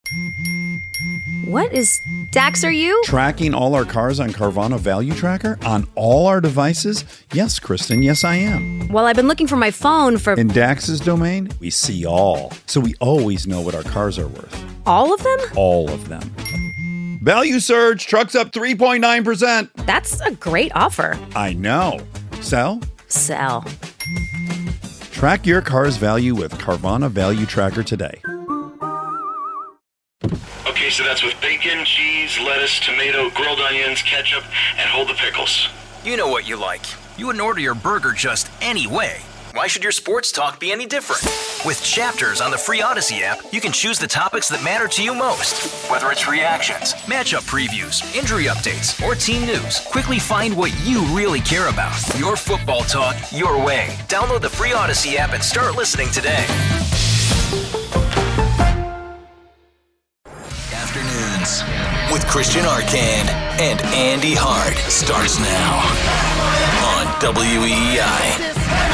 What is... Dax, are you? Tracking all our cars on Carvana Value Tracker on all our devices? Yes, Kristen, yes I am. Well, I've been looking for my phone for... In Dax's domain, we see all. So we always know what our cars are worth. All of them? All of them. Value surge, trucks up 3.9%. That's a great offer. I know. Sell? Sell. Track your car's value with Carvana Value Tracker today. Okay, so that's with bacon, cheese, lettuce, tomato, grilled onions, ketchup, and hold the pickles. You know what you like. You wouldn't order your burger just any way. Why should your sports talk be any different? With Chapters on the free Odyssey app, you can choose the topics that matter to you most. Whether it's reactions, matchup previews, injury updates, or team news, quickly find what you really care about. Your football talk, your way. Download the free Odyssey app and start listening today. Afternoons with Christian Arcand and Andy Hart starts now on WEEI.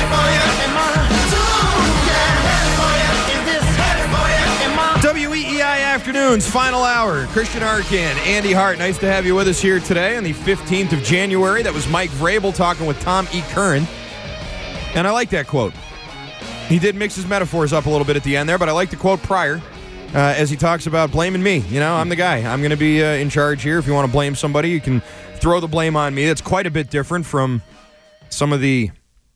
WEEI Afternoons, final hour. Christian Arcand, Andy Hart, nice to have you with us here today on the 15th of January. That was Mike Vrabel talking with Tom E. Curran. And I like that quote. He did mix his metaphors up a little bit at the end there, but I like the quote prior as he talks about blaming me. You know, I'm the guy. I'm going to be in charge here. If you want to blame somebody, you can throw the blame on me. That's quite a bit different from some of the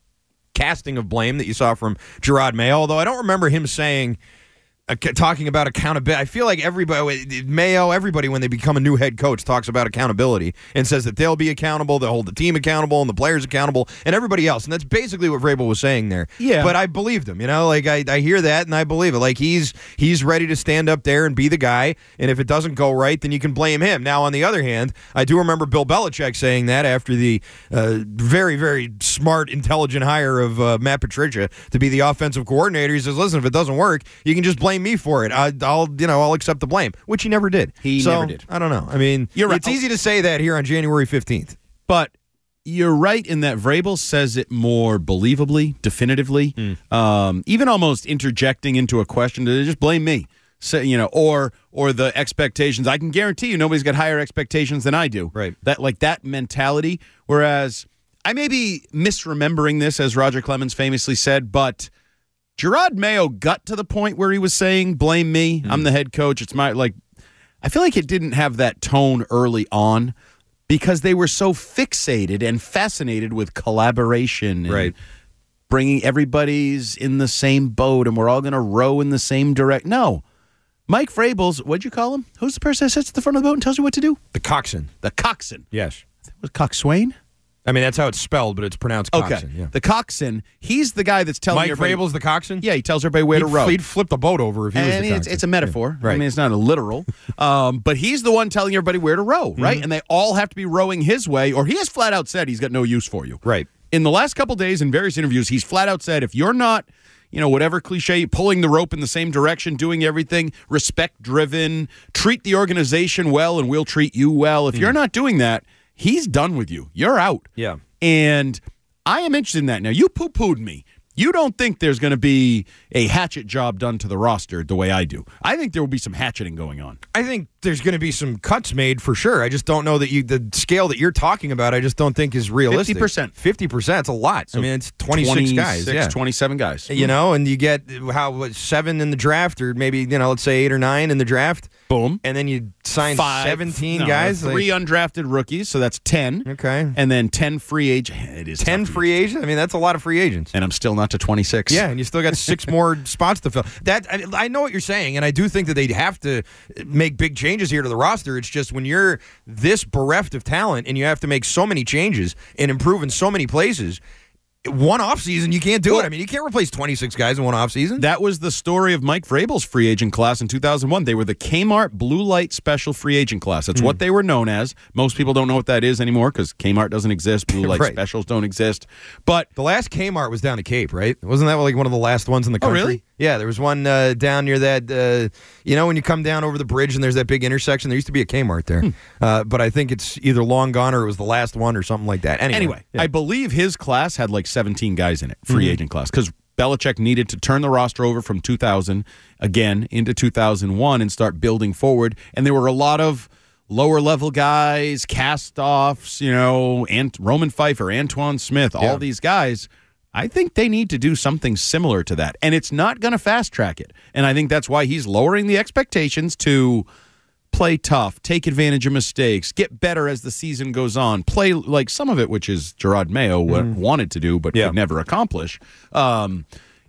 casting of blame that you saw from Jerod Mayo, although I don't remember him saying... talking about accountability. I feel like everybody, when they become a new head coach, talks about accountability and says that they'll be accountable, they'll hold the team accountable, and the players accountable, and everybody else. And that's basically what Vrabel was saying there. Yeah. But I believed him. You know, like I hear that and I believe it. Like he's ready to stand up there and be the guy. And if it doesn't go right, then you can blame him. Now, on the other hand, I do remember Bill Belichick saying that after the very, very smart, intelligent hire of Matt Patricia to be the offensive coordinator. He says, "Listen, if it doesn't work, you can just blame me for it. I'll accept the blame," which he never did. He never did. I don't know. I mean, you're right. It's easy to say that here on January 15th. But you're right in that Vrabel says it more believably, definitively, even almost interjecting into a question to just blame me. So, you know, or the expectations. I can guarantee you nobody's got higher expectations than I do. Right. That mentality. Whereas I may be misremembering this, as Roger Clemens famously said, but Jerod Mayo got to the point where he was saying, blame me, I'm the head coach, it's my, I feel like it didn't have that tone early on because they were so fixated and fascinated with collaboration and bringing everybody's in the same boat and we're all going to row in the same direction. No. Mike Vrabel's, what'd you call him? Who's the person that sits at the front of the boat and tells you what to do? The coxswain. The coxswain. Yes. Was coxswain? I mean, that's how it's spelled, but it's pronounced coxswain. Okay. Yeah. The coxswain, he's the guy that's telling Mike everybody. Vrabel's the coxswain? Yeah, he tells everybody where to row. He'd flip the boat over if he was the coxswain. It's a metaphor. Yeah. Right. I mean, it's not a literal. But he's the one telling everybody where to row, right? And they all have to be rowing his way, or he has flat out said he's got no use for you. Right. In the last couple days in various interviews, he's flat out said, if you're not, whatever cliche, pulling the rope in the same direction, doing everything, respect-driven, treat the organization well and we'll treat you well. If you're not doing that, he's done with you. You're out. Yeah. And I am interested in that. Now, you poo-pooed me. You don't think there's going to be a hatchet job done to the roster the way I do. I think there will be some hatcheting going on. I think there's going to be some cuts made for sure. I just don't know that the scale that you're talking about, I just don't think is realistic. 50%. 50%. It's a lot. So I mean, it's 26 guys. Yeah. 27 guys. And you get 7 in the draft or maybe, let's say 8 or 9 in the draft. Boom. And then you sign 17 guys. 3 undrafted rookies, so that's 10. Okay. And then 10 free agents. It is 10 free agents? I mean, that's a lot of free agents. And I'm still not to 26. Yeah, and you still got 6 more spots to fill. I know what you're saying, and I do think that they'd have to make big changes here to the roster. It's just when you're this bereft of talent and you have to make so many changes and improve in so many places, one offseason, you can't do it. I mean, you can't replace 26 guys in one offseason. That was the story of Mike Vrabel's free agent class in 2001. They were the Kmart Blue Light Special Free Agent Class. That's what they were known as. Most people don't know what that is anymore because Kmart doesn't exist. Blue Light Specials don't exist. But the last Kmart was down to Cape, right? Wasn't that like one of the last ones in the country? Oh, really? Yeah, there was one down near that, when you come down over the bridge and there's that big intersection, there used to be a Kmart there. But I think it's either long gone or it was the last one or something like that. Anyway, I believe his class had like 17 guys in it, free agent class, because Belichick needed to turn the roster over from 2000 again into 2001 and start building forward. And there were a lot of lower-level guys, cast-offs, and Roman Pfeiffer, Antoine Smith, all these guys. I think they need to do something similar to that. And it's not going to fast-track it. And I think that's why he's lowering the expectations to play tough, take advantage of mistakes, get better as the season goes on, play like some of it, which is Gerard Mayo wanted to do but could never accomplish. And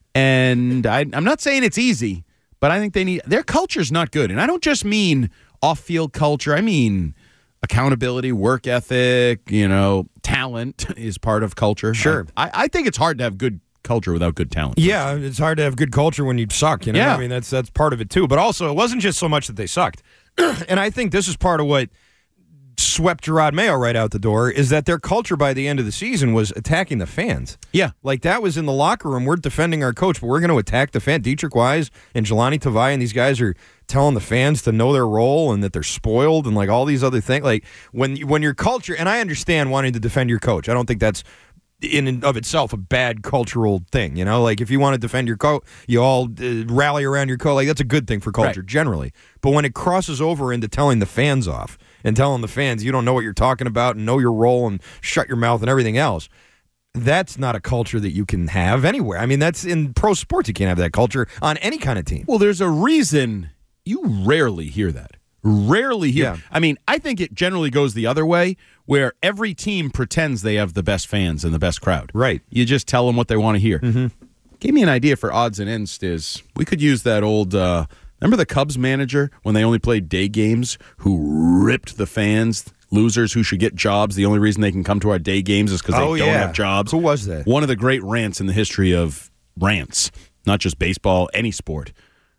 I'm not saying it's easy, but I think their culture's not good. And I don't just mean off-field culture. I mean accountability, work ethic, talent is part of culture. Sure. I think it's hard to have good culture without good talent. Yeah, it's hard to have good culture when you suck, Yeah. I mean, that's part of it too. But also, it wasn't just so much that they sucked. And I think this is part of what swept Gerard Mayo right out the door, is that their culture by the end of the season was attacking the fans. Yeah. Like, that was in the locker room. We're defending our coach, but we're going to attack the fan. Dietrich Wise and Jelani Tavai and these guys are telling the fans to know their role and that they're spoiled and, like, all these other things. Like, when your culture, and I understand wanting to defend your coach. I don't think that's in and of itself a bad cultural thing, like if you want to defend your coach, you all rally around your coach. Like, that's a good thing for culture generally. But when it crosses over into telling the fans off and telling the fans you don't know what you're talking about and know your role and shut your mouth and everything else, that's not a culture that you can have anywhere. I mean, that's in pro sports. You can't have that culture on any kind of team. Well, there's a reason you rarely hear that. Rarely hear. Yeah. I mean, I think it generally goes the other way, where every team pretends they have the best fans and the best crowd. Right. You just tell them what they want to hear. Mm-hmm. Give me an idea for odds and ends, Stiz. We could use that old, remember the Cubs manager when they only played day games, who ripped the fans, losers who should get jobs. The only reason they can come to our day games is because they don't have jobs. Who was that? One of the great rants in the history of rants, not just baseball, any sport.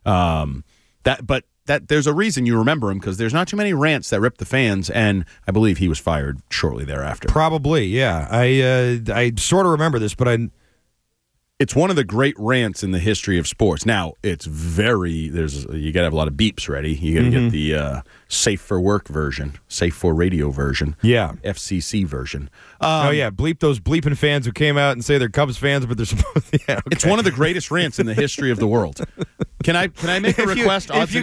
That there's a reason you remember him, because there's not too many rants that rip the fans, and I believe he was fired shortly thereafter. Probably, yeah. I sort of remember this, but It's one of the great rants in the history of sports. Now, you got to have a lot of beeps ready. You got to get the safe for work version, safe for radio version, FCC version. Bleep those bleeping fans who came out and say they're Cubs fans, but they're supposed to. Yeah, okay. It's one of the greatest rants in the history of the world. Can I make a request? If you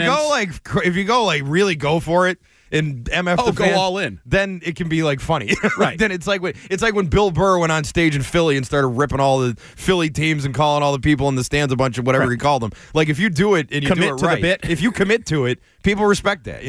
go really go for it and MF the go fans, all in, then it can be like funny. Right. Then it's like when Bill Burr went on stage in Philly and started ripping all the Philly teams and calling all the people in the stands a bunch of whatever he called them. Like, if you do it and you commit do it to right, the bit. if you commit to it, people respect that.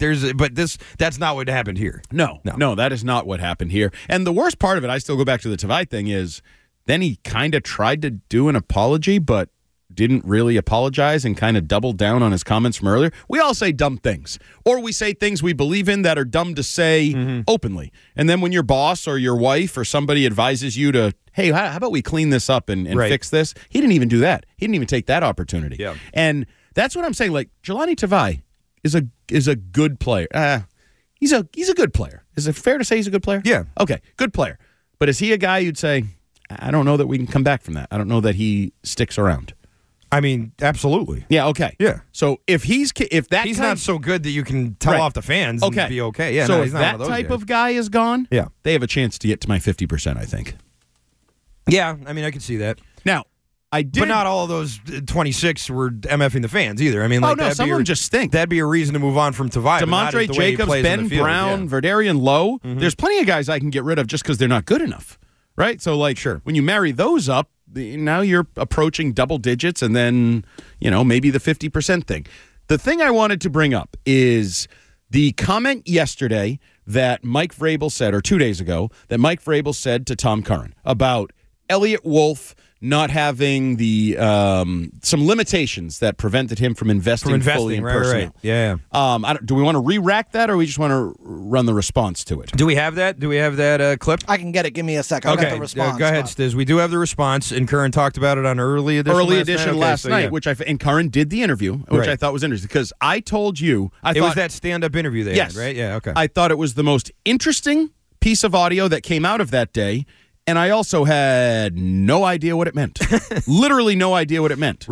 That's not what happened here. No, that is not what happened here. And the worst part of it, I still go back to the Tavai thing, is then he kind of tried to do an apology, but didn't really apologize and kind of doubled down on his comments from earlier. We all say dumb things, or we say things we believe in that are dumb to say openly. And then when your boss or your wife or somebody advises you to, hey, how about we clean this up and fix this? He didn't even do that. He didn't even take that opportunity. Yeah. And that's what I'm saying. Like, Jelani Tavai is a good player. He's a good player. Is it fair to say he's a good player? Yeah. Okay, good player. But is he a guy you'd say, I don't know that we can come back from that. I don't know that he sticks around. I mean, absolutely. Yeah, okay. Yeah. So if he's not so good that you can tell off the fans and be okay. Yeah, so he's if not that one of those type guys. of guy is gone, Yeah. they have a chance to get to my 50%, I think. Yeah, I mean, I can see that. Now, I did... But not all of those 26 were MFing the fans either. I mean, like, some of them just stink. That'd be a reason to move on from Tavai. DeMontre Jacobs, Ben Brown, Verdarian Lowe. There's plenty of guys I can get rid of just because they're not good enough, right? So, like, when you marry those up, now you're approaching double digits, and then, maybe the 50% thing. The thing I wanted to bring up is the comment yesterday that Mike Vrabel said, or 2 days ago, that Mike Vrabel said to Tom Curran about Elliott Wolf not having the some limitations that prevented him from investing fully in personnel. Right. Yeah. Do we want to re-rack that, or we just want to run the response to it? Do we have that? Clip? I can get it. Give me a second. Okay. I'll get the response. Go ahead, Stiz. We do have the response, and Curran talked about it on early edition last night, which and Curran did the interview, which I thought was interesting, because I told you it was that stand-up interview they had, right? Yeah. Okay. I thought it was the most interesting piece of audio that came out of that day. And I also had no idea what it meant. Literally no idea what it meant. Right.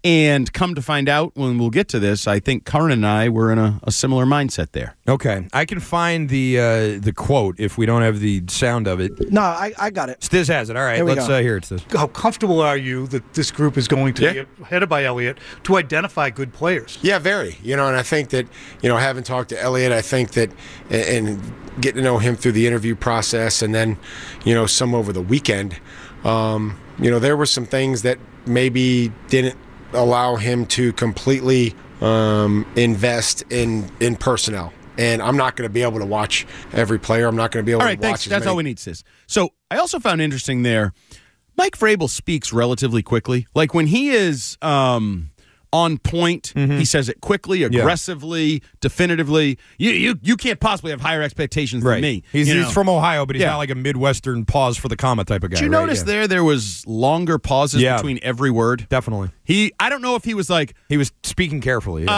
And come to find out, when we'll get to this, I think Curran and I were in a similar mindset there. Okay. I can find the quote if we don't have the sound of it. No, I got it. Stiz has it. All right, let's hear it, Stiz. How comfortable are you that this group is going to be headed by Elliott to identify good players? Yeah, very. And I think that, having talked to Elliott, I think that, and getting to know him through the interview process and then, some over the weekend, there were some things that maybe didn't allow him to completely invest in personnel. And I'm not going to be able to watch every player. I'm not going to be able to watch thanks. That's all we need, Sis. So I also found interesting there, Mike Vrabel speaks relatively quickly. Like when he is on point, he says it quickly, aggressively, definitively. You can't possibly have higher expectations than me. He's from Ohio, but he's not like a Midwestern pause for the comma type of guy. Did you notice there was longer pauses between every word? Definitely. I don't know if he was like... He was speaking carefully. Did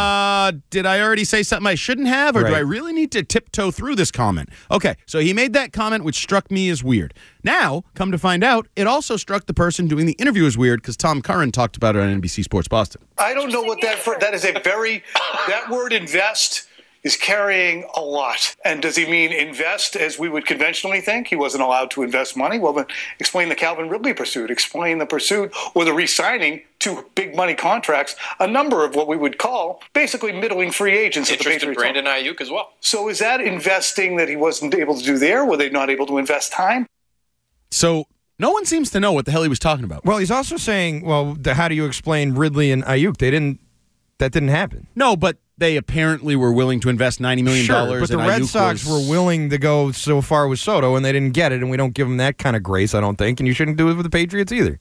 I already say something I shouldn't have, or do I really need to tiptoe through this comment? Okay, so he made that comment, which struck me as weird. Now, come to find out, it also struck the person doing the interview as weird because Tom Curran talked about it on NBC Sports Boston. I don't know what that is that word invest is carrying a lot. And does he mean invest as we would conventionally think? He wasn't allowed to invest money. Well, then explain the Calvin Ridley pursuit. Explain the pursuit or the re-signing to big money contracts, a number of what we would call basically middling free agents. Interest in Brandon Ayuk as well. So is that investing that he wasn't able to do there? Were they not able to invest time? So no one seems to know what the hell he was talking about. Well, he's also saying, how do you explain Ridley and Ayuk? That didn't happen. No, but they apparently were willing to invest $90 million. Sure, but the Red Sox were willing to go so far with Soto, and they didn't get it, and we don't give them that kind of grace, I don't think, and you shouldn't do it with the Patriots either.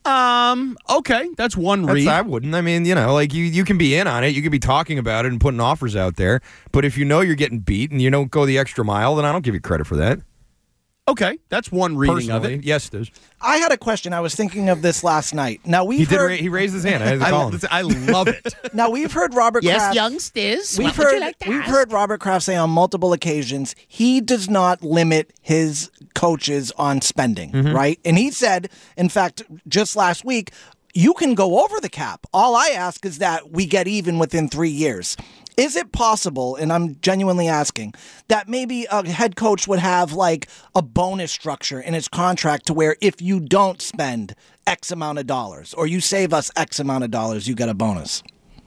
Okay, that's one read. I wouldn't. I mean, you can be in on it. You can be talking about it and putting offers out there, but if you know you're getting beat and you don't go the extra mile, then I don't give you credit for that. Okay, that's one reading of it. Yes, it is. I had a question. I was thinking of this last night. Now he raised his hand. I had to call him. I love it. Now we've heard Robert Kraft. Yes, young Stiz. We've heard Robert Kraft say on multiple occasions he does not limit his coaches on spending, right? And he said, in fact, just last week, you can go over the cap. All I ask is that we get even within 3 years. Is it possible, and I'm genuinely asking, that maybe a head coach would have like a bonus structure in his contract to where if you don't spend X amount of dollars or you save us X amount of dollars, you get a bonus?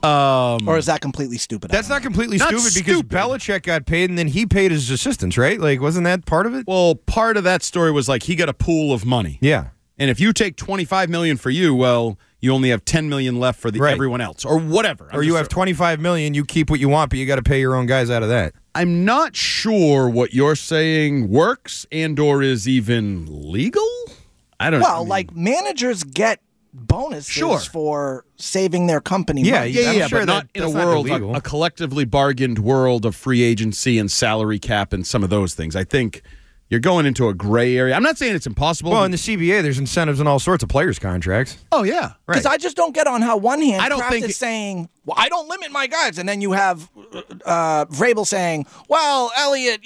Or is that completely stupid? That's not completely stupid because Belichick got paid and then he paid his assistants, right? Like, wasn't that part of it? Well, part of that story was like he got a pool of money. Yeah. And if you take $25 million for you, well, you only have $10 million left for everyone else, or whatever. Or you have $25 million, you keep what you want, but you got to pay your own guys out of that. I'm not sure what you're saying works and/or is even legal. I don't know. Well, like managers get bonuses for saving their company money. Yeah, but not in a world, a collectively bargained world of free agency and salary cap and some of those things. I think you're going into a gray area. I'm not saying it's impossible. Well, in the CBA, there's incentives in all sorts of players' contracts. Oh, yeah. Because I just don't get on how one hand Kraft is saying, well, I don't limit my guys. And then you have Vrabel saying, well, Elliott,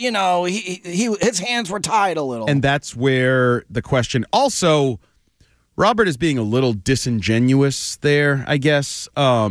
his hands were tied a little. And that's where the question. Also, Robert is being a little disingenuous there, I guess.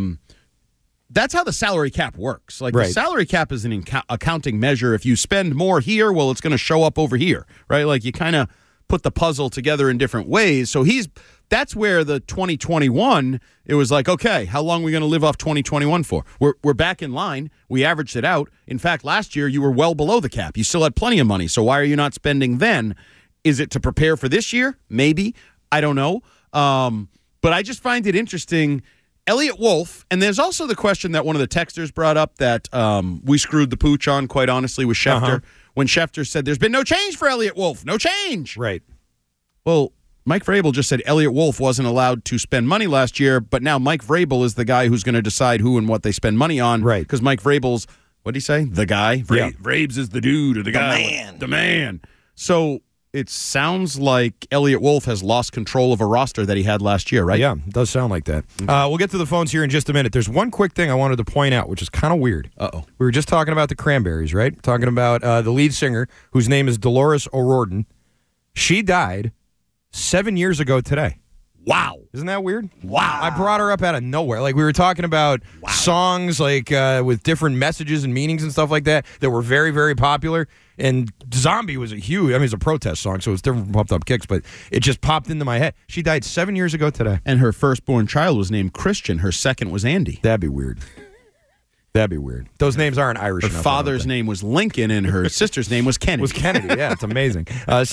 That's how the salary cap works. Like the salary cap is an accounting measure. If you spend more here, well, it's going to show up over here, right? Like you kind of put the puzzle together in different ways. So that's where the 2021, it was like, okay, how long are we going to live off 2021 for? We're back in line. We averaged it out. In fact, last year you were well below the cap. You still had plenty of money. So why are you not spending then? Is it to prepare for this year? Maybe. I don't know. But I just find it interesting. Elliott Wolf, and there's also the question that one of the texters brought up that we screwed the pooch on, quite honestly, with Schefter. When Schefter said, there's been no change for Elliott Wolf. No change. Right. Well, Mike Vrabel just said Elliott Wolf wasn't allowed to spend money last year, but now Mike Vrabel is the guy who's going to decide who and what they spend money on. Right. Because Mike Vrabel's, what did he say? The guy? Vrabes is the dude or the guy. Man. The man. So it sounds like Elliott Wolf has lost control of a roster that he had last year, right? Yeah, it does sound like that. We'll get to the phones here in just a minute. There's one quick thing I wanted to point out, which is kind of weird. Uh-oh. We were just talking about the Cranberries, right? Talking about the lead singer, whose name is Dolores O'Riordan. She died 7 years ago today. Wow. Isn't that weird? Wow. I brought her up out of nowhere. Like, we were talking about songs like with different messages and meanings and stuff like that were very, very popular. And Zombie was it's a protest song, so it's different from Pumped Up Kicks, but it just popped into my head. She died 7 years ago today. And her firstborn child was named Christian. Her second was Andy. That'd be weird. Those names aren't Irish Her enough. father's name was Lincoln, and her sister's name was Kennedy. Yeah, it's amazing.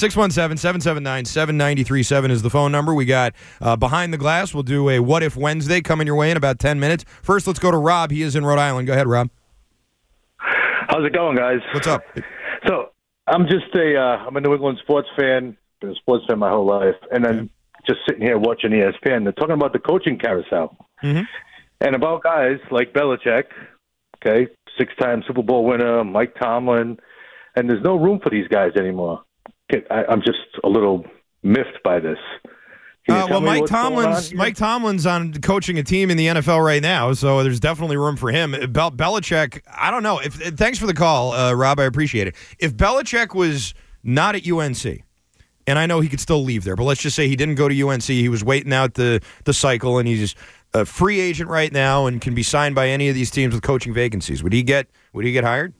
617-779-7937 is the phone number. We got Behind the Glass. We'll do a What If Wednesday coming your way in about 10 minutes. First, let's go to Rob. He is in Rhode Island. Go ahead, Rob. How's it going, guys? What's up? So I'm just I'm a New England sports fan. Been a sports fan my whole life, and I'm just sitting here watching ESPN. They're talking about the coaching carousel, and about guys like Belichick, okay, 6-time Super Bowl winner, Mike Tomlin, and there's no room for these guys anymore. I'm just a little miffed by this. Mike Tomlin's on coaching a team in the NFL right now, so there's definitely room for him. Belichick, I don't know. Thanks for the call, Rob. I appreciate it. If Belichick was not at UNC, and I know he could still leave there, but let's just say he didn't go to UNC. He was waiting out the cycle, and he's a free agent right now and can be signed by any of these teams with coaching vacancies. Would he get hired?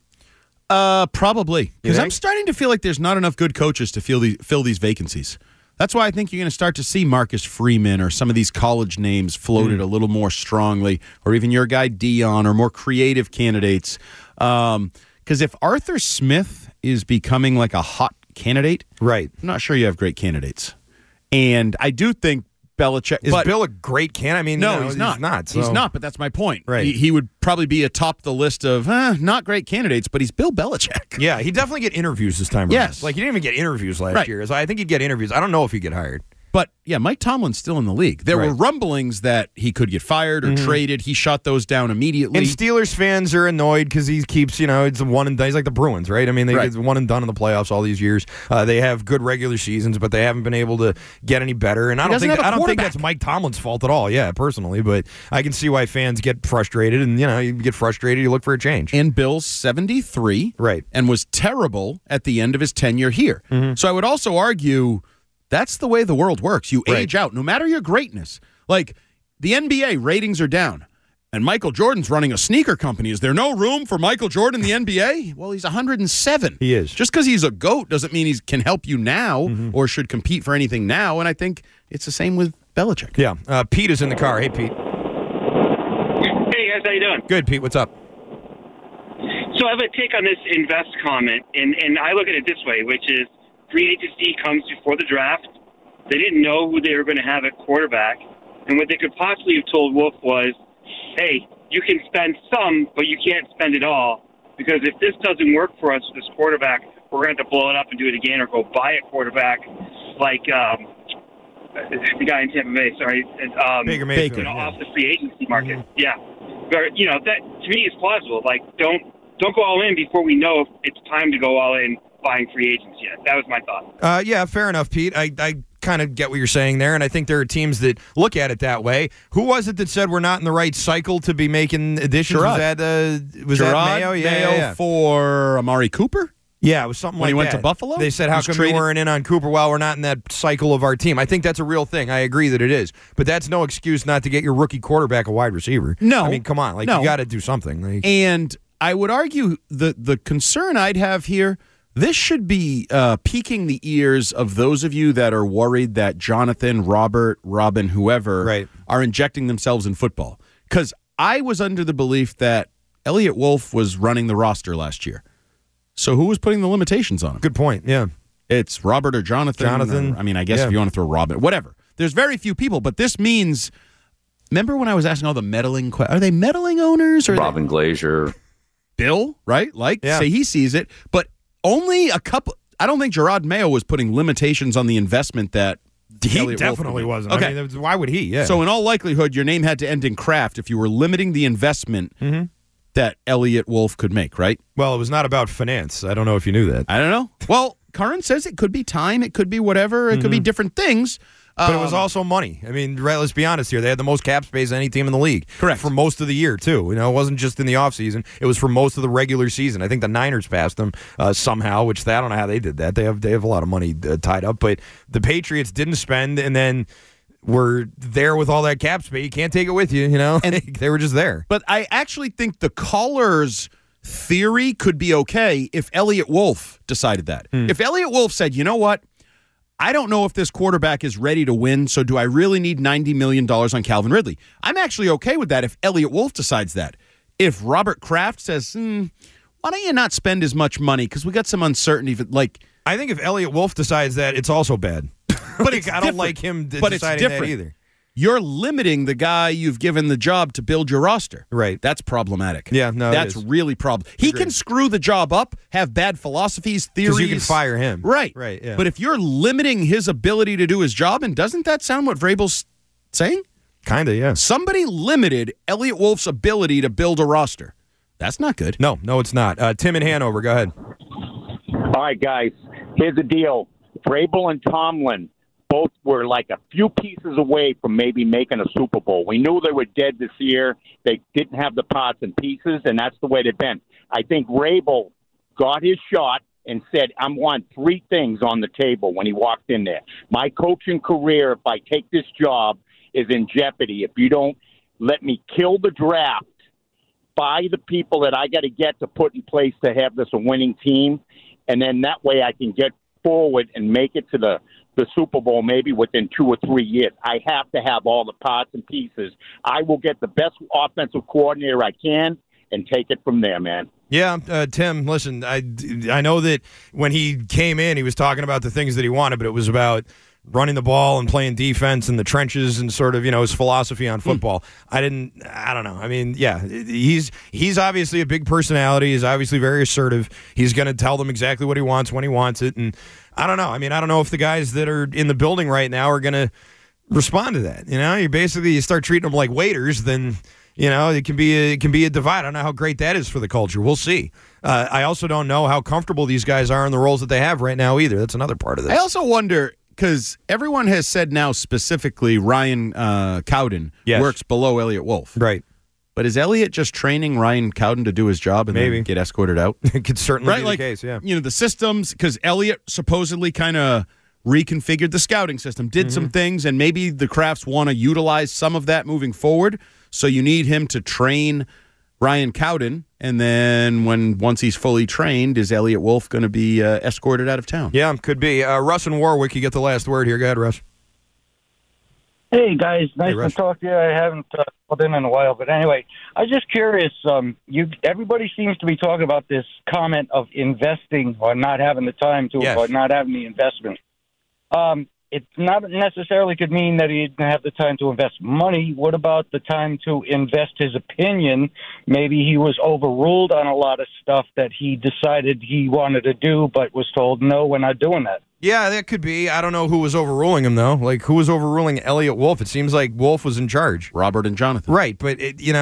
Probably. Because I'm starting to feel like there's not enough good coaches to fill these vacancies. That's why I think you're going to start to see Marcus Freeman or some of these college names floated a little more strongly, or even your guy Dion, or more creative candidates. Because if Arthur Smith is becoming like a hot candidate, right? I'm not sure you have great candidates. And I do think Belichick is Bill a great candidate? I mean, no, he's not. So. He's not. But that's my point. Right? He would probably be atop the list of not great candidates, but he's Bill Belichick. Yeah, he definitely get interviews this time. Yes, like he didn't even get interviews last year. So I think he'd get interviews. I don't know if he'd get hired. But, yeah, Mike Tomlin's still in the league. There were rumblings that he could get fired or traded. He shot those down immediately. And Steelers fans are annoyed because he keeps, it's one and done. He's like the Bruins, right? I mean, it's one and done in the playoffs all these years. They have good regular seasons, but they haven't been able to get any better. And I don't think that's Mike Tomlin's fault at all, personally. But I can see why fans get frustrated. And, you get frustrated, you look for a change. And Bill's 73. Right. And was terrible at the end of his tenure here. So I would also argue that's the way the world works. You age out, no matter your greatness. Like, the NBA ratings are down, and Michael Jordan's running a sneaker company. Is there no room for Michael Jordan in the NBA? Well, he's 107. He is. Just because he's a GOAT doesn't mean he can help you now or should compete for anything now, and I think it's the same with Belichick. Yeah. Pete is in the car. Hey, Pete. Hey, guys. How you doing? Good, Pete. What's up? So I have a take on this invest comment, and I look at it this way, which is, free agency comes before the draft. They didn't know who they were going to have at quarterback. And what they could possibly have told Wolf was, hey, you can spend some, but you can't spend it all. Because if this doesn't work for us with this quarterback, we're going to have to blow it up and do it again or go buy a quarterback like the guy in Tampa Bay, Baker Mayfield. Off the free agency market. Yeah. But, that to me is plausible. Like, don't go all in before we know if it's time to go all in buying free agents yet. That was my thought. Yeah, fair enough, Pete. I kind of get what you're saying there, and I think there are teams that look at it that way. Who was it that said we're not in the right cycle to be making additions? Gerard. Was that Mayo? Mayo for Amari Cooper? Yeah, it was something when like he went that. to Buffalo? They said, how come we weren't in on Cooper? Well, we're not in that cycle of our team. I think that's a real thing. I agree that it is. But that's no excuse not to get your rookie quarterback a wide receiver. No. I mean, come on. You got to do something. And I would argue the concern I'd have here, this should be piquing the ears of those of you that are worried that Jonathan, Robert, Robin, whoever are injecting themselves in football. Because I was under the belief that Elliott Wolf was running the roster last year. So who was putting the limitations on him? Good point, yeah. It's Robert or Jonathan. I guess if you want to throw Robin. Whatever. There's very few people, but this means, remember when I was asking all the meddling questions? Are they meddling owners? Or Robin Glazier. Bill, right? Say he sees it. But only a couple. I don't think Gerard Mayo was putting limitations on the investment that he definitely wasn't. Okay. I mean, why would he? Yeah. So in all likelihood, your name had to end in Kraft if you were limiting the investment that Elliott Wolf could make, right? Well, it was not about finance. I don't know if you knew that. I don't know. Well, Curran says it could be time. It could be whatever. It could be different things. But it was also money. I mean, let's be honest here. They had the most cap space of any team in the league. Correct. For most of the year, too. It wasn't just in the offseason. It was for most of the regular season. I think the Niners passed them somehow, which I don't know how they did that. They have a lot of money tied up. But the Patriots didn't spend, and then were there with all that cap space. You can't take it with you, and they were just there. But I actually think the caller's theory could be okay if Elliot Wolf decided that. If Elliot Wolf said, you know what, I don't know if this quarterback is ready to win, so do I really need $90 million on Calvin Ridley? I'm actually okay with that if Elliot Wolf decides that. If Robert Kraft says, why don't you not spend as much money because we got some uncertainty. I think if Elliot Wolf decides that, it's also bad. But I don't like him deciding that either. You're limiting the guy you've given the job to build your roster. Right. That's problematic. Yeah, no, that's really problem. He can screw the job up, have bad philosophies, theories. Because you can fire him. Right. Right. Yeah. But if you're limiting his ability to do his job, and doesn't that sound what Vrabel's saying? Kind of, yeah. Somebody limited Elliot Wolf's ability to build a roster. That's not good. No, it's not. Tim in Hanover, go ahead. All right, guys. Here's the deal. Vrabel and Tomlin both were like a few pieces away from maybe making a Super Bowl. We knew they were dead this year. They didn't have the parts and pieces, and that's the way they've been. I think Vrabel got his shot and said, I want three things on the table when he walked in there. My coaching career, if I take this job, is in jeopardy. If you don't let me kill the draft, buy the people that I got to get to put in place to have this a winning team, and then that way I can get forward and make it to the Super Bowl maybe within 2 or 3 years. I have to have all the parts and pieces. I will get the best offensive coordinator I can and take it from there, man. Yeah, Tim, listen, I know that when he came in, he was talking about the things that he wanted, but it was about running the ball and playing defense in the trenches and sort of, his philosophy on football. I don't know. I mean, yeah, he's obviously a big personality. He's obviously very assertive. He's going to tell them exactly what he wants when he wants it. And I don't know. I mean, I don't know if the guys that are in the building right now are going to respond to that. You start treating them like waiters, then it can be a divide. I don't know how great that is for the culture. We'll see. I also don't know how comfortable these guys are in the roles that they have right now either. That's another part of this. I also wonder, because everyone has said now specifically Ryan Cowden works below Elliot Wolf. Right. But is Elliot just training Ryan Cowden to do his job and then get escorted out? It could certainly be the case, yeah. The systems, because Elliot supposedly kind of reconfigured the scouting system, did some things, and maybe the Crafts want to utilize some of that moving forward. So you need him to train Ryan Cowden, and then once he's fully trained, is Elliot Wolf going to be escorted out of town? Yeah, could be. Russ and Warwick, you get the last word here. Go ahead, Russ. Hey, guys. Nice to talk to you. I haven't called in a while. But anyway, I was just curious. Everybody seems to be talking about this comment of investing or not having the time to or not having the investment. It not necessarily could mean that he didn't have the time to invest money. What about the time to invest his opinion? Maybe he was overruled on a lot of stuff that he decided he wanted to do, but was told, no, we're not doing that. Yeah, that could be. I don't know who was overruling him, though. Like, who was overruling Elliot Wolf? It seems like Wolf was in charge. Robert and Jonathan. Right, but,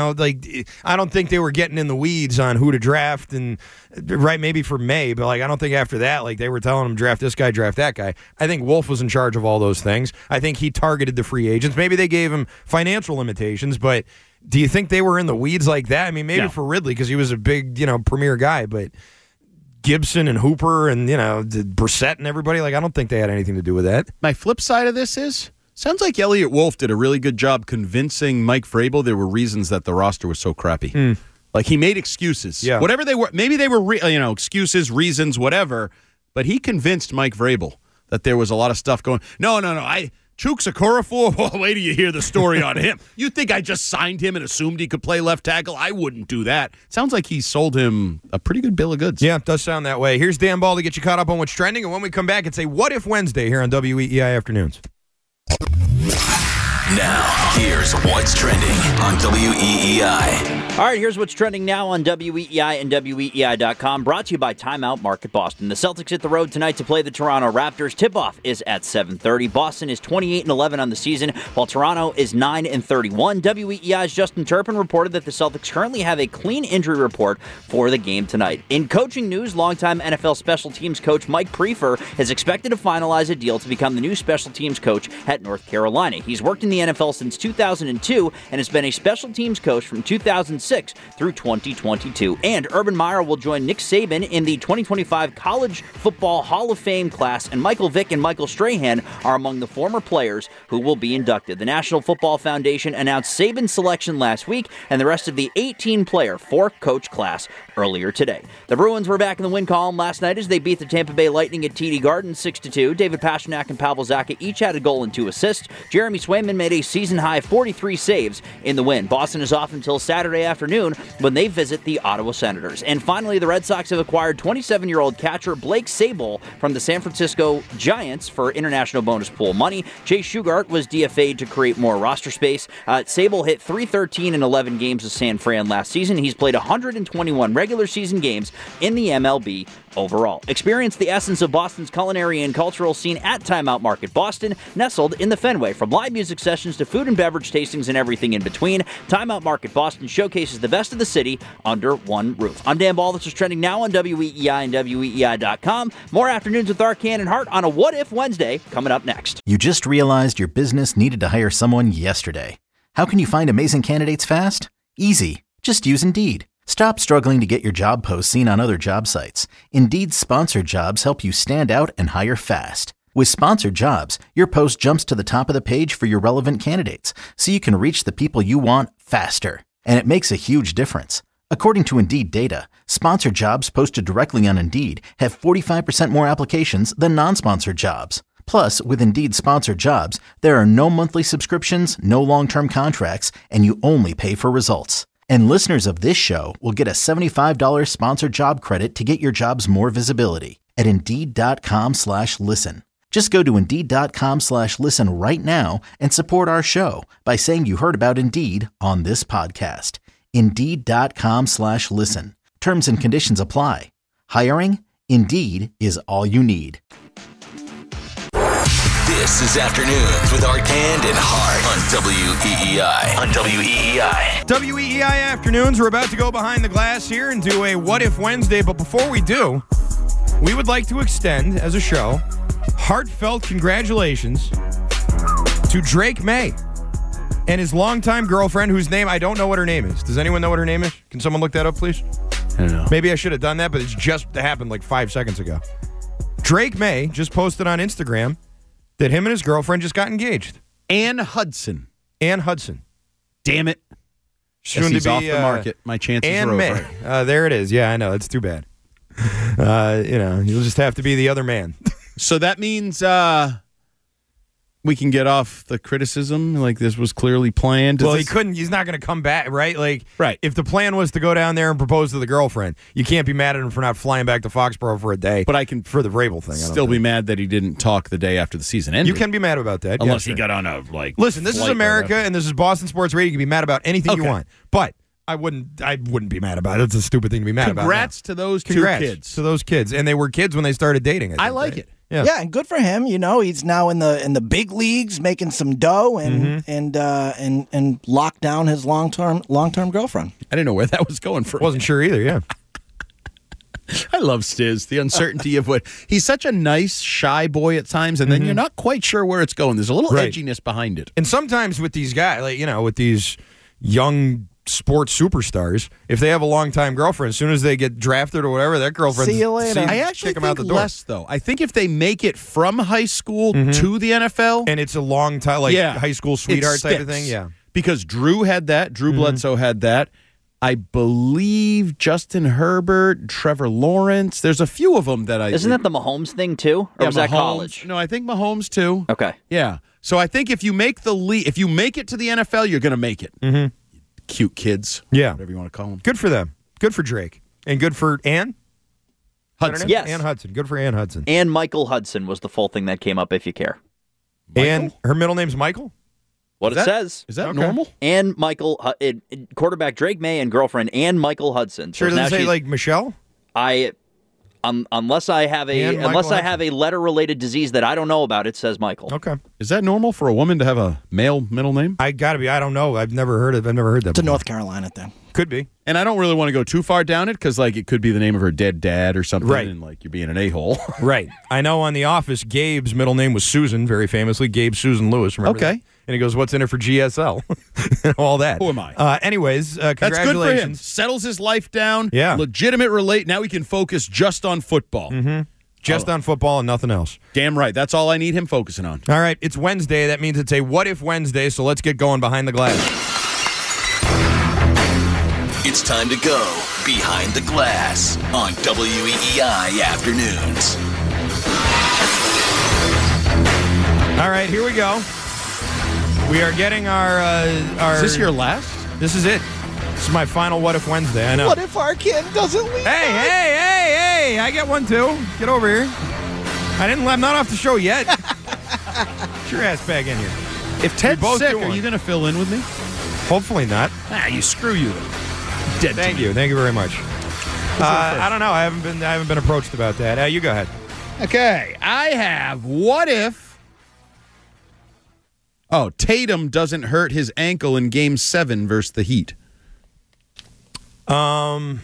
I don't think they were getting in the weeds on who to draft, and maybe for May, but, I don't think after that, they were telling him, draft this guy, draft that guy. I think Wolf was in charge of all those things. I think he targeted the free agents. Maybe they gave him financial limitations, but do you think they were in the weeds like that? I mean, maybe for Ridley, because he was a big, premier guy, but Gibson and Hooper and, Brissett and everybody, I don't think they had anything to do with that. My flip side of this sounds like Elliot Wolf did a really good job convincing Mike Vrabel there were reasons that the roster was so crappy. He made excuses. Yeah. Whatever they were, maybe they were, excuses, reasons, whatever, but he convinced Mike Vrabel that there was a lot of stuff going, no, Chuks Okorafor, wait till you hear the story on him. You think I just signed him and assumed he could play left tackle? I wouldn't do that. Sounds like he sold him a pretty good bill of goods. Yeah, it does sound that way. Here's Dan Ball to get you caught up on what's trending, and when we come back, it's a What If Wednesday here on WEEI Afternoons. Now, here's what's trending on WEEI. All right, here's what's trending now on WEEI and WEEI.com. Brought to you by Timeout Market Boston. The Celtics hit the road tonight to play the Toronto Raptors. Tip-off is at 7:30. Boston is 28-11 on the season, while Toronto is 9-31. WEEI's Justin Turpin reported that the Celtics currently have a clean injury report for the game tonight. In coaching news, longtime NFL special teams coach Mike Prefer is expected to finalize a deal to become the new special teams coach at North Carolina. He's worked in the NFL since 2002 and has been a special teams coach from 2006 2006 through 2022. And Urban Meyer will join Nick Saban in the 2025 College Football Hall of Fame class, and Michael Vick and Michael Strahan are among the former players who will be inducted. The National Football Foundation announced Saban's selection last week and the rest of the 18-player four-coach class earlier today. The Bruins were back in the win column last night as they beat the Tampa Bay Lightning at TD Garden 6-2. David Pastrnak and Pavel Zacha each had a goal and 2 assists. Jeremy Swayman made a season-high 43 saves in the win. Boston is off until Saturday afternoon when they visit the Ottawa Senators. And finally, the Red Sox have acquired 27-year-old catcher Blake Sabol from the San Francisco Giants for international bonus pool money. Chase Shugart was DFA'd to create more roster space. Sabol hit .313 in 11 games with San Fran last season. He's played 121 regular season games in the MLB overall. Experience the essence of Boston's culinary and cultural scene at Time Out Market Boston, nestled in the Fenway. From live music sessions to food and beverage tastings and everything in between, Time Out Market Boston showcases the best of the city under one roof. I'm Dan Ball. This is trending now on WEEI and WEEI.com. More Afternoons with Arcand and Hart on a What If Wednesday coming up next. You just realized your business needed to hire someone yesterday. How can you find amazing candidates fast? Easy. Just use Indeed. Stop struggling to get your job posts seen on other job sites. Indeed's sponsored jobs help you stand out and hire fast. With sponsored jobs, your post jumps to the top of the page for your relevant candidates, so you can reach the people you want faster. And it makes a huge difference. According to Indeed data, sponsored jobs posted directly on Indeed have 45% more applications than non-sponsored jobs. Plus, with Indeed sponsored jobs, there are no monthly subscriptions, no long-term contracts, and you only pay for results. And listeners of this show will get a $75 sponsored job credit to get your jobs more visibility at Indeed.com/listen. Just go to Indeed.com/listen right now and support our show by saying you heard about Indeed on this podcast. Indeed.com/listen. Terms and conditions apply. Hiring? Indeed is all you need. This is Afternoons with Arcand and Hart on WEEI. WEEI Afternoons. We're about to go behind the glass here and do a What If Wednesday. But before we do, we would like to extend, as a show, heartfelt congratulations to Drake May and his longtime girlfriend, whose name, I don't know what her name is. Does anyone know what her name is? Can someone look that up, please? I don't know. Maybe I should have done that, but it's just happened like 5 seconds ago. Drake May just posted on Instagram that him and his girlfriend just got engaged. Ann Hudson. Damn it. Soon he's off the market. My chances are over. May. There it is. Yeah, I know. It's too bad. You'll just have to be the other man. So that means we can get off the criticism, like this was clearly planned. Well, he's not going to come back, right? Right. If the plan was to go down there and propose to the girlfriend, you can't be mad at him for not flying back to Foxborough for a day. But I can, for the Vrabel thing, still be mad that he didn't talk the day after the season ended. You can be mad about that. Unless he got on a, Listen, this is America, and this is Boston Sports Radio. You can be mad about anything you want. But I wouldn't be mad about it. It's a stupid thing to be mad about. Congrats to those two kids. To those kids. And they were kids when they started dating. I like it. Yeah, and good for him. He's now in the big leagues, making some dough, and locked down his long term girlfriend. I didn't know where that was going from. Wasn't sure either. Yeah, I love Stiz. The uncertainty of what he's such a nice, shy boy at times, and then you're not quite sure where it's going. There's a little edginess behind it. And sometimes with these guys, with these young sports superstars, if they have a long-time girlfriend, as soon as they get drafted or whatever, that girlfriend, see you later. I actually think out the door. Less, though. I think if they make it from high school to the NFL, and it's a long time, high school sweetheart type of thing, because Drew had that. Drew Bledsoe had that. I believe Justin Herbert, Trevor Lawrence. There's a few of them that Isn't that the Mahomes thing too, or was that college? No, I think Mahomes too. Okay. Yeah. So I think if you make if you make it to the NFL, you're going to make it. Cute kids. Yeah. Whatever you want to call them. Good for them. Good for Drake. And good for Ann Hudson. Yes. Ann Hudson. Good for Ann Hudson. And Michael Hudson was the full thing that came up, if you care. And her middle name's Michael? What it says. Is that normal? And Michael, quarterback Drake May and girlfriend and Michael Hudson. Sure doesn't say Michelle? Unless I have a letter-related disease that I don't know about, it says Michael. Okay. Is that normal for a woman to have a male middle name? I gotta be. I don't know. I've never heard that. It's a North Carolina thing. Could be. And I don't really want to go too far down it because, it could be the name of her dead dad or something, and you're being an a-hole. Right. I know on The Office, Gabe's middle name was Susan, very famously. Gabe Susan Lewis. Remember that? And he goes, what's in it for GSL? All that. Who am I? Anyways, That's good for him. congratulations. Settles his life down. Yeah. Legitimate relate. Now he can focus just on football. Mm-hmm. Just on football and nothing else. Damn right. That's all I need him focusing on. All right, it's Wednesday. That means it's a What If Wednesday, so let's get going behind the glass. It's time to go behind the glass on WEEI Afternoons. All right, here we go. We are getting our... Is this your last? This is it. This is my final What If Wednesday, I know. What if Arkin doesn't leave? Hey, I got one too. Get over here. I'm not off the show yet. Get your ass back in here. If Ted's both sick, do are one. you going to fill in with me? Hopefully not. You screw you then. Dead Thank to you very much. I don't know. I haven't been approached about that. You go ahead. Okay, I have what if Tatum doesn't hurt his ankle in Game 7 versus the Heat. And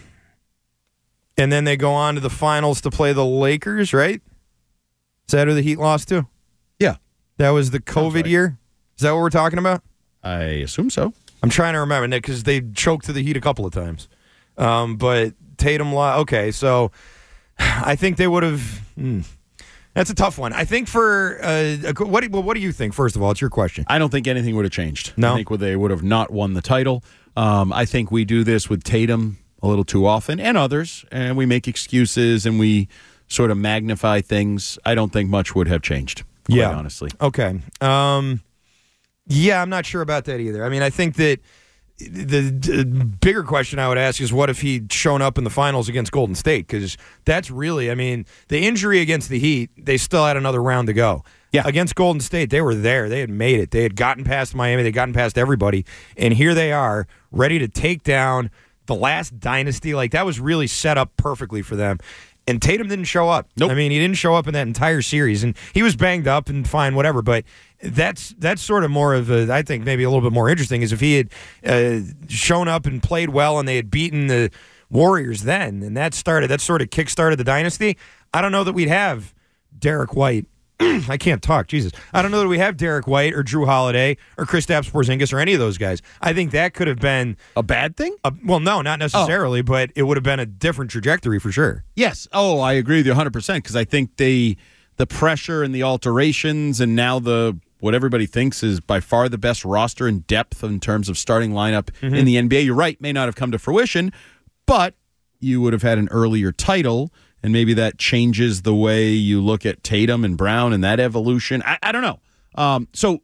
then they go on to the finals to play the Lakers, right? Is that who the Heat lost to? Yeah. That was the COVID right. year? Is that what we're talking about? I assume so. I'm trying to remember, Nick, because they choked to the Heat a couple of times. But Tatum lost. Okay, so I think they would have... That's a tough one. I think for... what do you think, first of all? It's your question. I don't think anything would have changed. No? I think they would have not won the title. I think we do this with Tatum a little too often, and others, and we make excuses and we sort of magnify things. I don't think much would have changed, quite honestly. Okay. Yeah, I'm not sure about that either. I mean, I think that the bigger question I would ask is what if he'd shown up in the finals against Golden State? Because that's really, I mean, the injury against the Heat, they still had another round to go. Yeah. Against Golden State, they were there. They had made it. They had gotten past Miami. They had gotten past everybody. And here they are, ready to take down the last dynasty. Like, that was really set up perfectly for them. And Tatum didn't show up. Nope. I mean, he didn't show up in that entire series. And he was banged up and fine, whatever. But that's sort of more of I think maybe a little bit more interesting is if he had shown up and played well and they had beaten the Warriors then. And that sort of kick-started the dynasty. I don't know that we'd have Derek White. I can't talk, Jesus. I don't know that we have Derek White or Drew Holiday or Kristaps Porzingis or any of those guys. I think that could have been... A bad thing? Well, no, not necessarily, but it would have been a different trajectory for sure. Yes. Oh, I agree with you 100% because I think the pressure and the alterations and now what everybody thinks is by far the best roster in depth in terms of starting lineup in the NBA, you're right, may not have come to fruition, but you would have had an earlier title. And maybe that changes the way you look at Tatum and Brown and that evolution. I don't know. So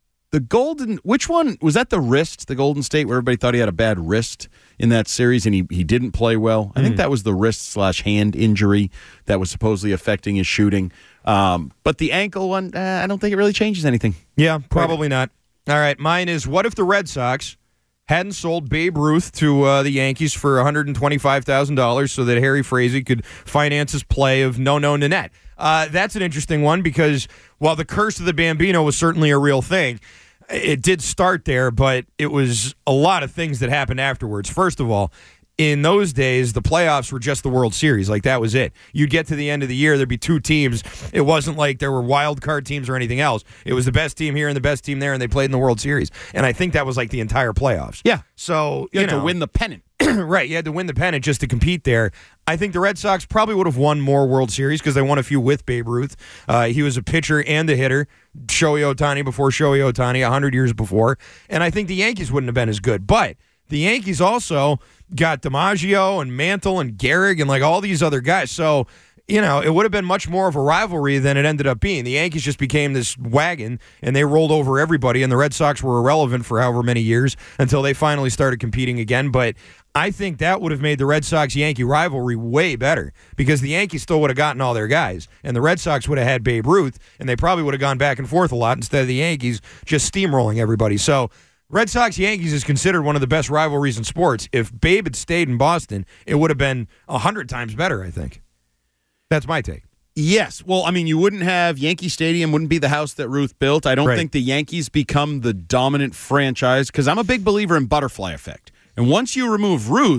which one, was that the wrist, the Golden State, where everybody thought he had a bad wrist in that series and he didn't play well? I think that was the wrist/hand injury that was supposedly affecting his shooting. But the ankle one, I don't think it really changes anything. Yeah, probably not. All right, mine is what if the Red Sox hadn't sold Babe Ruth to the Yankees for $125,000 so that Harry Frazee could finance his play of No Nanette. That's an interesting one because while the curse of the Bambino was certainly a real thing, it did start there, but it was a lot of things that happened afterwards. First of all, in those days, the playoffs were just the World Series. Like, that was it. You'd get to the end of the year, there'd be two teams. It wasn't like there were wild card teams or anything else. It was the best team here and the best team there, and they played in the World Series. And I think that was like the entire playoffs. Yeah. So, you had to win the pennant. Right, you had to win the pennant just to compete there. I think the Red Sox probably would have won more World Series because they won a few with Babe Ruth. He was a pitcher and a hitter. Shohei Ohtani before Shohei Ohtani, 100 years before. And I think the Yankees wouldn't have been as good. But the Yankees also got DiMaggio and Mantle and Gehrig and like all these other guys. So, you know, it would have been much more of a rivalry than it ended up being. The Yankees just became this wagon, and they rolled over everybody, and the Red Sox were irrelevant for however many years until they finally started competing again. But I think that would have made the Red Sox-Yankee rivalry way better because the Yankees still would have gotten all their guys, and the Red Sox would have had Babe Ruth, and they probably would have gone back and forth a lot instead of the Yankees just steamrolling everybody. So Red Sox-Yankees is considered one of the best rivalries in sports. If Babe had stayed in Boston, it would have been 100 times better, I think. That's my take. Yes. Well, I mean, you wouldn't have Yankee Stadium wouldn't be the house that Ruth built. I don't think the Yankees become the dominant franchise because I'm a big believer in butterfly effect. And once you remove Ruth,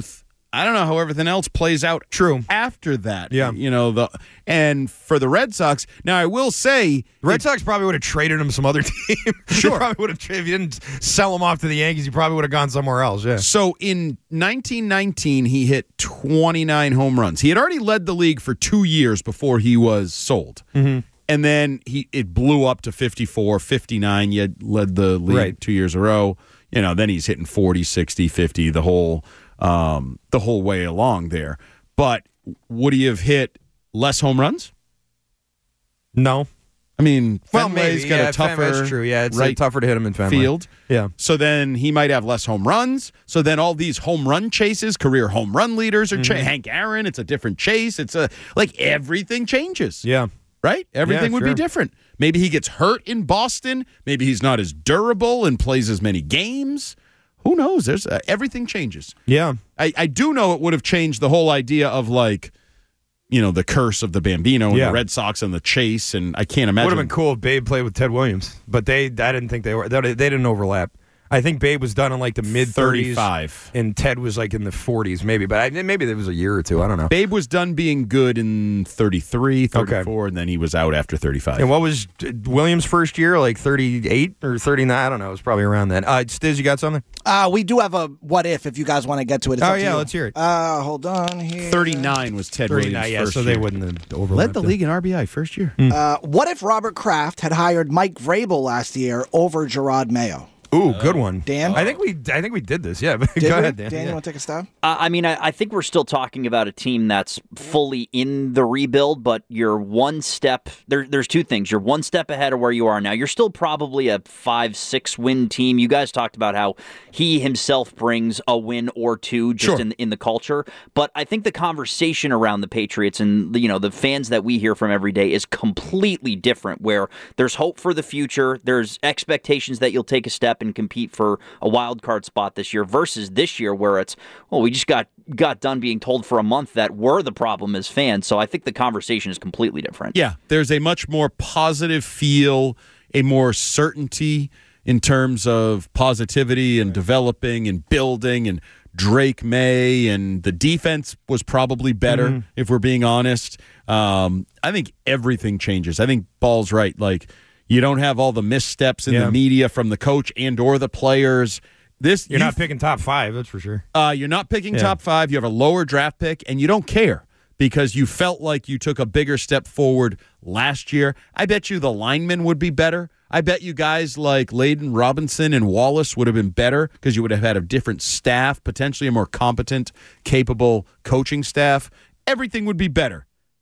I don't know how everything else plays out. True. After that, Yeah. And for the Red Sox, now I will say, The Red Sox probably would have traded him some other team. Sure. Probably would have. If you didn't sell him off to the Yankees, he probably would have gone somewhere else. Yeah. So in 1919, he hit 29 home runs. He had already led the league for 2 years before he was sold. Mm-hmm. And then it blew up to 54, 59. You had led the league Right. 2 years in a row. Then he's hitting 40, 60, 50 the whole way along there. But would he have hit less home runs? No. I mean, Well, Fenway's maybe. got Yeah, a tougher Fenway's true. Yeah, it's right tougher to hit him in Fenway. field. Yeah. So then he might have less home runs. So then all these home run chases, career home run leaders are Hank Aaron. It's a different chase. It's everything changes. Yeah. Right? Everything would be sure. different. Maybe he gets hurt in Boston. Maybe he's not as durable and plays as many games. Who knows? There's everything changes. Yeah. I do know it would have changed the whole idea of the curse of the Bambino and Yeah. the Red Sox and the chase, and I can't imagine. Would have been cool if Babe played with Ted Williams, but I didn't think they were. They didn't overlap. I think Babe was done in the mid 30s, 35. and Ted was in the 40s, maybe. But maybe there was a year or two. I don't know. Babe was done being good in 33, 34, and then he was out after 35. And what was Williams' first year? 38 or 39? I don't know. It was probably around then. Stiz, you got something? We do have a what if you guys want to get to it. It's up to you. Let's hear it. Hold on here. 39 was Ted 39, Williams' yeah, first so year. they wouldn't have overlapped. Led the league in RBI first year. What if Robert Kraft had hired Mike Vrabel last year over Gerard Mayo? Ooh, good one. Dan? I think we did this, yeah. But Did go we? ahead, Dan. Dan, Yeah. you want to take a stab? I think we're still talking about a team that's fully in the rebuild, but you're one step. There's two things. You're one step ahead of where you are now. You're still probably a 5-6 win team. You guys talked about how he himself brings a win or two just in the culture. But I think the conversation around the Patriots and the fans that we hear from every day is completely different, where there's hope for the future. There's expectations that you'll take a step and compete for a wild card spot this year versus this year where it's, we just got done being told for a month that we're the problem as fans. So I think the conversation is completely different. Yeah, there's a much more positive feel, a more certainty in terms of positivity and developing and building, and Drake May, and the defense was probably better, if we're being honest. I think everything changes. I think Ball's right. You don't have all the missteps in the media from the coach and or the players. You're not picking top 5, that's for sure. You're not picking top 5. You have a lower draft pick, and you don't care because you felt like you took a bigger step forward last year. I bet you the linemen would be better. I bet you guys like Layden Robinson and Wallace would have been better because you would have had a different staff, potentially a more competent, capable coaching staff. Everything would be better.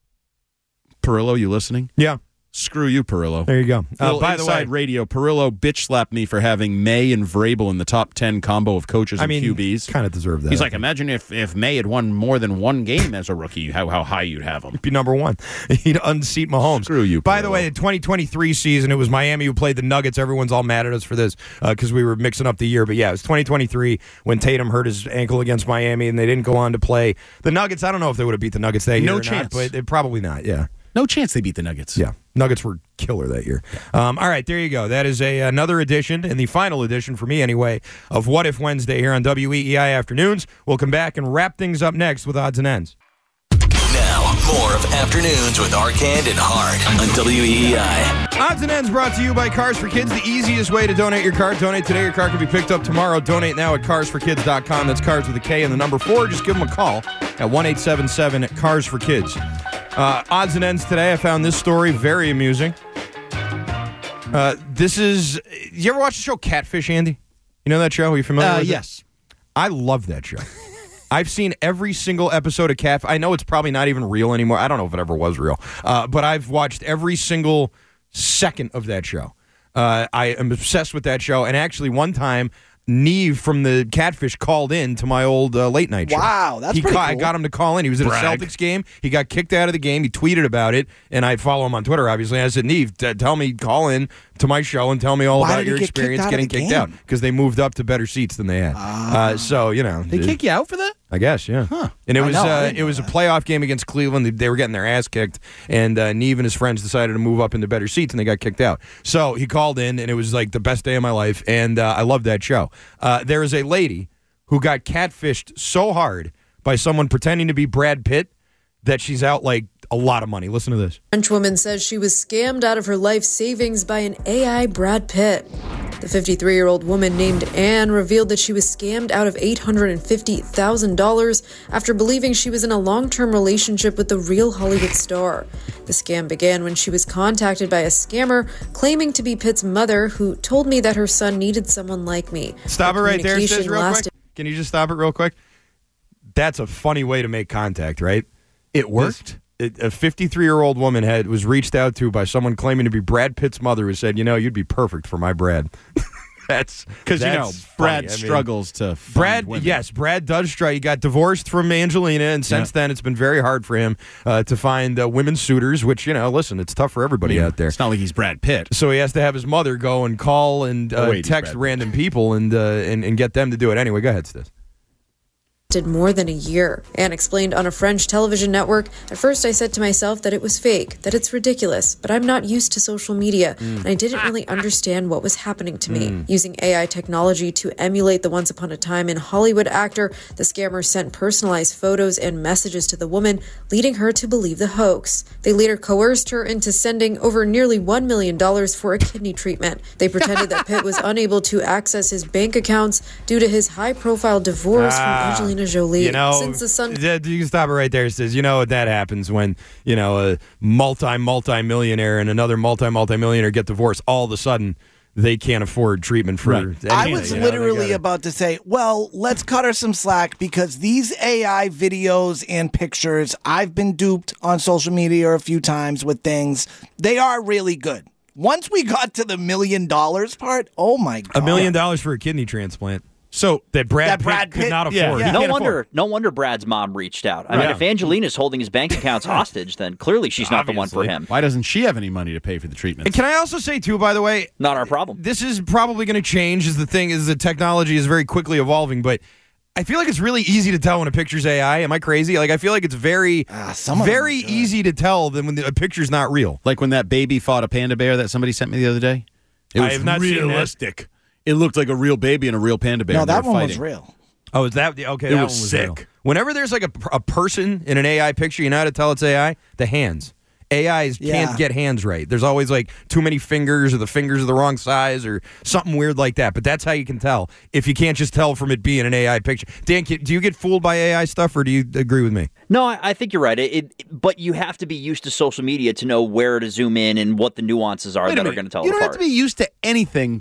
Perillo, you listening? Yeah. Screw you, Perillo. There you go. By the way, radio, Perillo bitch slapped me for having May and Vrabel in the top 10 combo of coaches and QBs. Kind of deserve that. He's like, imagine if May had won more than one game as a rookie, how high you'd have him. He'd be number 1. He'd unseat Mahomes. Screw you, By the way, the 2023 season, it was Miami who played the Nuggets. Everyone's all mad at us for this because we were mixing up the year. But yeah, it was 2023 when Tatum hurt his ankle against Miami and they didn't go on to play the Nuggets. I don't know if they would have beat the Nuggets that year No or chance. not, but probably not, yeah. No chance they beat the Nuggets. Yeah. Nuggets were killer that year. All right, there you go. That is another edition, and the final edition for me anyway, of What If Wednesday here on WEEI Afternoons. We'll come back and wrap things up next with Odds and Ends. Now, more of Afternoons with Arcand and Hart on WEEI. Odds and Ends brought to you by Cars for Kids, the easiest way to donate your car. Donate today, your car can be picked up tomorrow. Donate now at carsforkids.com. That's cars with a K and the number 4. Just give them a call at 1-877-CARS-FOR-KIDS. Odds and Ends today, I found this story very amusing. You ever watch the show Catfish, Andy? You know that show? Are you familiar with it? Yes. I love that show. I've seen every single episode of Catfish. I know it's probably not even real anymore. I don't know if it ever was real. But I've watched every single second of that show. I am obsessed with that show. And actually, one time, Neve from the Catfish called in to my old late night show. Wow, that's pretty cool. I got him to call in. He was at a Celtics game. He got kicked out of the game. He tweeted about it, and I follow him on Twitter, obviously. And I said, Neve, call in to my show and tell me all about your experience getting kicked out. Because they moved up to better seats than they had. So, They kick you out for that? I guess, yeah. Huh. And it was a playoff game against Cleveland. They were getting their ass kicked, and Neve and his friends decided to move up into better seats, and they got kicked out. So he called in, and it was like the best day of my life, and I love that show. There is a lady who got catfished so hard by someone pretending to be Brad Pitt that she's out like a lot of money. Listen to this. French woman says she was scammed out of her life savings by an AI Brad Pitt. The 53-year-old woman named Anne revealed that she was scammed out of $850,000 after believing she was in a long-term relationship with the real Hollywood star. The scam began when she was contacted by a scammer claiming to be Pitt's mother, who told me that her son needed someone like me. Stop it right there, sis, real quick. Can you just stop it real quick? That's a funny way to make contact, right? It worked. A 53-year-old woman was reached out to by someone claiming to be Brad Pitt's mother, who said, you'd be perfect for my Brad. That's because Brad struggles to find Brad. women. Yes, Brad does struggle. He got divorced from Angelina, and since then it's been very hard for him to find women suitors. Which listen, it's tough for everybody out there. It's not like he's Brad Pitt, so he has to have his mother go and call and text random people and get them to do it. Anyway, go ahead, Stiz. More than a year. Anne explained on a French television network, "At first I said to myself that it was fake, that it's ridiculous, but I'm not used to social media, and I didn't really understand what was happening to me." Using AI technology to emulate the Once Upon a Time in Hollywood actor, the scammer sent personalized photos and messages to the woman, leading her to believe the hoax. They later coerced her into sending over nearly $1 million for a kidney treatment. They pretended that Pitt was unable to access his bank accounts due to his high-profile divorce from Angelina Jolie. Since the son, you can stop it right there. It says, what that happens when a multi-millionaire and another multi-millionaire get divorced. All of a sudden, they can't afford treatment for anything. I was literally about to say, well, let's cut her some slack because these AI videos and pictures, I've been duped on social media a few times with things. They are really good. Once we got to the $1 million part, oh my God. $1 million for a kidney transplant. So that Brad Pitt could not afford. Yeah. No wonder Brad's mom reached out. I mean, if Angelina's holding his bank accounts hostage, then clearly she's not the one for him. Why doesn't she have any money to pay for the treatment? And can I also say, too, by the way, not our problem. This is probably going to change as the technology is very quickly evolving, but I feel like it's really easy to tell when a picture's AI. Am I crazy? Like, I feel like it's very easy to tell than when a picture's not real. Like when that baby fought a panda bear that somebody sent me the other day? It was realistic. It looked like a real baby and a real panda bear. No, that one was real. Oh, is that okay? It that was one was sick. Real. Whenever there's like a person in an AI picture, you know how to tell it's AI? The hands. AIs can't get hands right. There's always like too many fingers, or the fingers are the wrong size, or something weird like that. But that's how you can tell if you can't just tell from it being an AI picture. Dan, do you get fooled by AI stuff, or do you agree with me? No, I think you're right. But you have to be used to social media to know where to zoom in and what the nuances are that are going to tell it apart. You don't have to be used to anything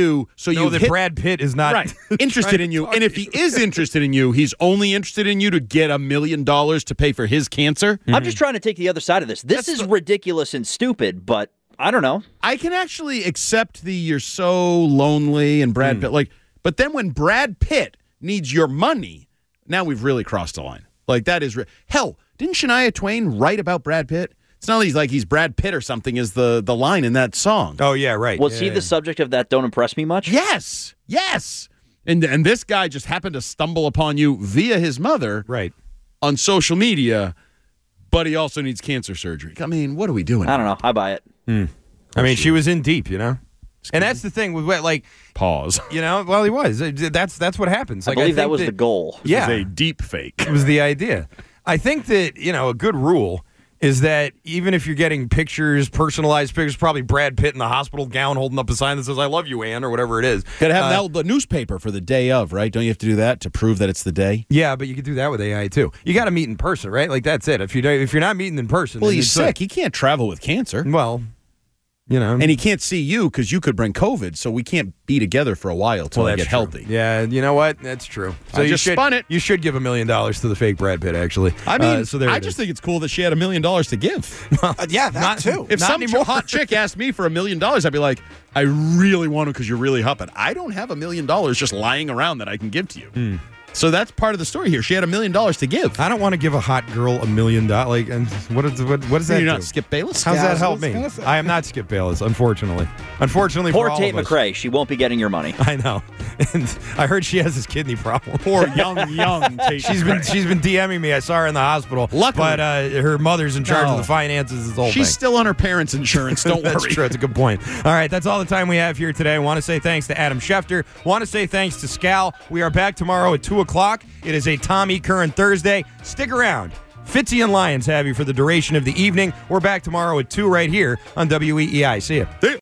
Brad Pitt is not interested in you. And if he is interested in you, he's only interested in you to get $1 million to pay for his cancer. I'm just trying to take the other side of this. This is ridiculous and stupid, but I don't know. I can actually accept you're so lonely and Brad Pitt. But then when Brad Pitt needs your money, now we've really crossed the line. Like that is hell. Didn't Shania Twain write about Brad Pitt? It's not like he's Brad Pitt or something is the line in that song. Oh, yeah, right. Was he the subject of that Don't Impress Me Much? Yes. And this guy just happened to stumble upon you via his mother on social media, but he also needs cancer surgery. I mean, what are we doing? I don't know. I buy it. I mean, she was in deep, And that's the thing with pause. Well, he was. That's what happens. I believe that was the goal. It was a deep fake. It was the idea. I think that, a good rule is that even if you're getting personalized pictures, probably Brad Pitt in the hospital gown holding up a sign that says, "I love you, Anne," or whatever it is. Got to have the newspaper for the day of, right? Don't you have to do that to prove that it's the day? Yeah, but you can do that with AI, too. You got to meet in person, right? Like, that's it. If you're not meeting in person... Well, he's sick. He can't travel with cancer. Well... And he can't see you because you could bring COVID, so we can't be together for a while till I get healthy. Yeah, you know what? That's true. So I just spun it. You should give $1 million to the fake Brad Pitt, actually. I mean, I just think it's cool that she had $1 million to give. Yeah, that too. If some hot chick asked me for $1 million, I'd be like, I really want to because you're really hot, but I don't have $1 million just lying around that I can give to you. So that's part of the story here. She had $1 million to give. I don't want to give a hot girl $1 million. And what does that You're do? not Skip Bayless? How's that help me? I am not Skip Bayless, unfortunately. Poor Tate McRae. She won't be getting your money. I know. And I heard she has this kidney problem. Poor young Tate She's been DMing me. I saw her in the hospital. Luckily. But her mother's in charge of the finances. This whole She's thing. still on her parents' insurance. Don't That's worry. true. That's a good point. All right. That's all the time we have here today. I want to say thanks to Adam Schefter. Want to say thanks to Scal. We are back tomorrow at 2 o'clock. o'clock. It is a Tom E. Curran Thursday. Stick around. Fitzy and Lyons have you for the duration of the evening. We're back tomorrow at 2 right here on WEEI. See ya.